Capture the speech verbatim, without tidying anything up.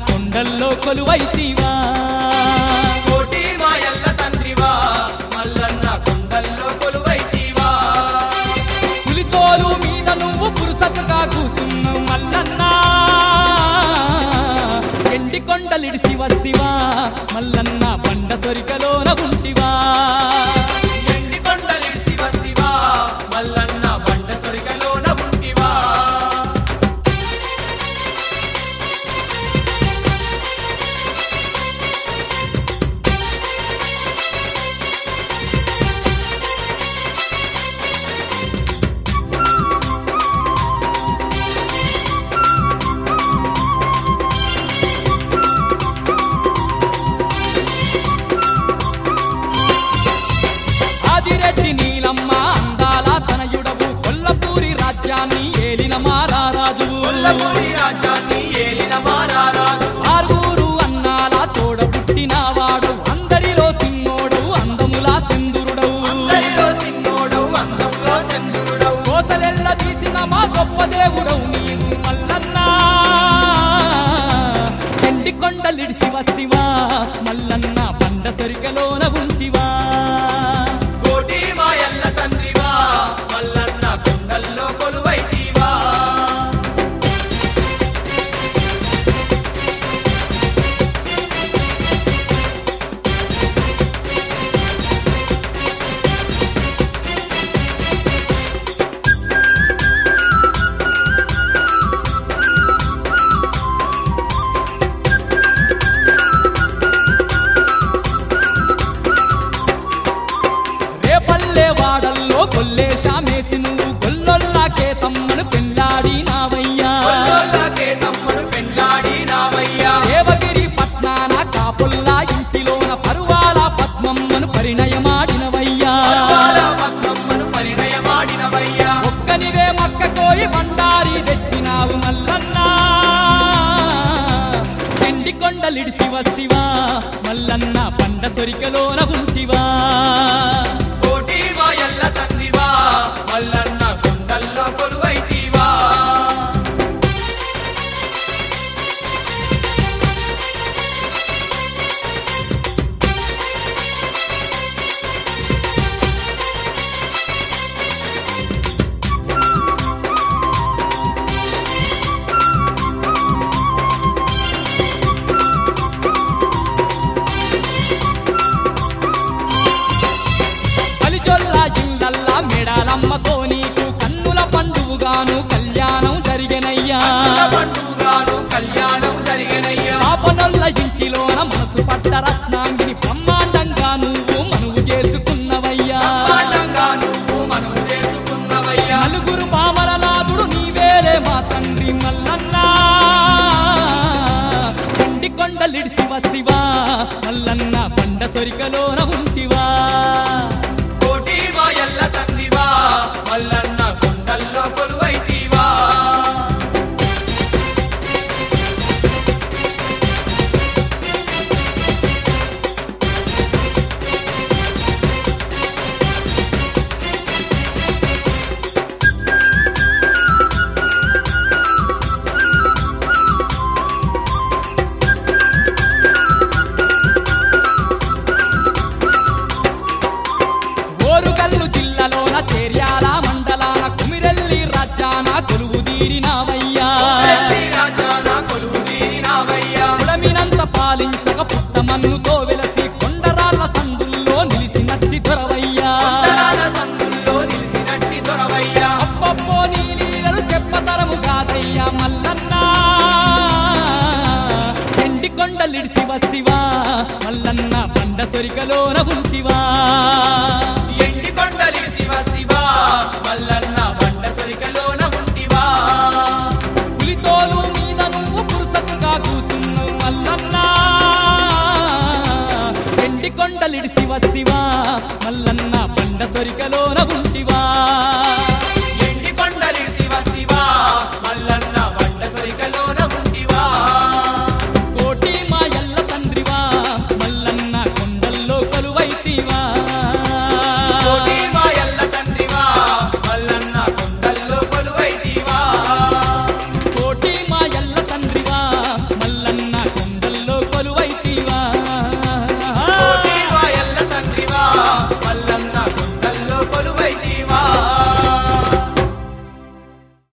కొండల్లో కొలువైతివా కోటి మాయల్ల తండ్రివా మల్లన్న కొండల్లో కొలువైతివా పులితోలు మీద నువ్వు పురుసతుగా కూసున్నావు మల్లన్న ఎండి కొండలిడిసి వస్తివా మల్లన్న బండ సొరికలోన ఉంటివా ఎండి కొండలిడిసి వస్తివా మల్లన్న బండ సొరికలోన ఉంటివా ఆదిరెడ్డి నీలమ్మ అందాల తనయుడవు కొల్లపూరి రాజ్యాన్ని ఏలిన మారారాజువు కొల్లపూరి రాజ్యాన్ని ఏలిన మారారాజు ఆరుగురు అన్నాల తోడ పుట్టినవాడు అందరిలో సిన్నోడు అందములా చంద్రుడవు అందరిలో సిన్నోడవు అందంలో చంద్రుడవు కోసలెల్ల తీసిన మా గొప్ప దేవుడవు నీవు మల్లన్న ఎండి కొండలిడిసి వస్తివా మల్లన్న బండ సొరికలోన ఉంటివా కోటి మాయల్ల తండ్రివా మల్లన్న కొండల్లో కొలువైతివా రేపల్లె వాడల్లో కొల్లేశామేసి నువ్వు గొల్లొల్లాకే తమ్మను పెళ్ళాడినావయ్యా కొల్లోళ్ళకే తమ్ముడు పెండ్లాడినావయ్యా దేవగిరి పట్నాన కాపుల్లా ఇంటిలోన పరువాల పద్మమ్మను పరిణయమాడినవయ్యా పరవాల పద్మమ్మను పరిణయమాడినవయ్యా ఒక్కనివే మక్క కోయి బండారి తెచ్చినావు మల్లన్న ఎండి కొండలిడిసి వస్తివా మల్లన్న బండ సొరికలోన ఉంటివా కోటి మాయల్ల తండ్రివా మల్లన్న కొండల్లో కొలువైతివా బలిజొల్ల ఇళ్ళల్లా మెడాలమ్మతో నీకు కన్నుల పండువుగాను కళ్యాణం జరిగెనయ్యా కన్నుల పండుగాను కళ్యాణం జరిగెనయ్యా పాపనొల్ల ఇంటిలోన మనసు పట్ట రత్నాంగిని బ్రహ్మాండంగా నువ్వు మనువు చేసుకున్నవయ్యా బ్రహ్మాండంగా నువ్వు మనము చేసుకున్నవయ్యా నలుగురు పామరనాథుడు నీవేరే మా తండ్రి మల్లన్న ఎండి కొండలిడిసి వస్తివా మల్లన్న బండ సొరికలోన ఉంటివా కోటి మాయల్ల తండ్రివా మల్లన్న కొండల్లో కొలువైతివా ఓరుగల్లు జిల్లాలోన చేర్యాల మండలాన కుమిరెల్లి రాజ్యాన కొలువు తీరినావయ్యా కొల్లి రాజాన కొలువు తీరినావయ్యా కులమినంత పాలించక పుట్టమన్నుతో వెలసి కొండరాళ్ళ సందుల్లో నిలిసినట్టి దొరవయ్యా కొండరాల సందుల్లో నిలిసినట్టి దొరవయ్యా అప్పప్పో నీ లీలలు చెప్పతరము కాదయ్యా మల్లన్న ఎండి కొండలిడిసి వస్తివా మల్లన్న బండ సొరికలోన ఉంటివా ఎండి కొండలిడిసి వస్తివా మల్లన్న బండ సొరికలోన ఉంటివా పులితోలు మీద నువ్వు పురుసతుగా కూసున్నావు మల్లన్న ఎండి కొండలిడిసి వస్తివా మల్లన్న బండ సొరికలోన ఉంటివా